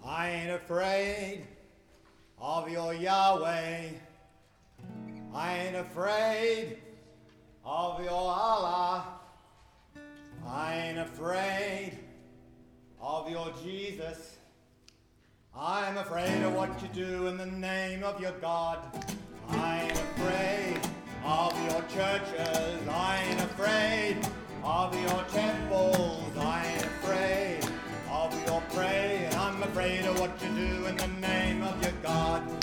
I ain't afraid of your Yahweh. I ain't afraid of your Allah. I ain't afraid of your Jesus. I'm afraid of what you do in the name of your God. I ain't afraid of your churches. I ain't afraid of your temples. I ain't afraid of your praying. I'm afraid of what you do in the name of your God.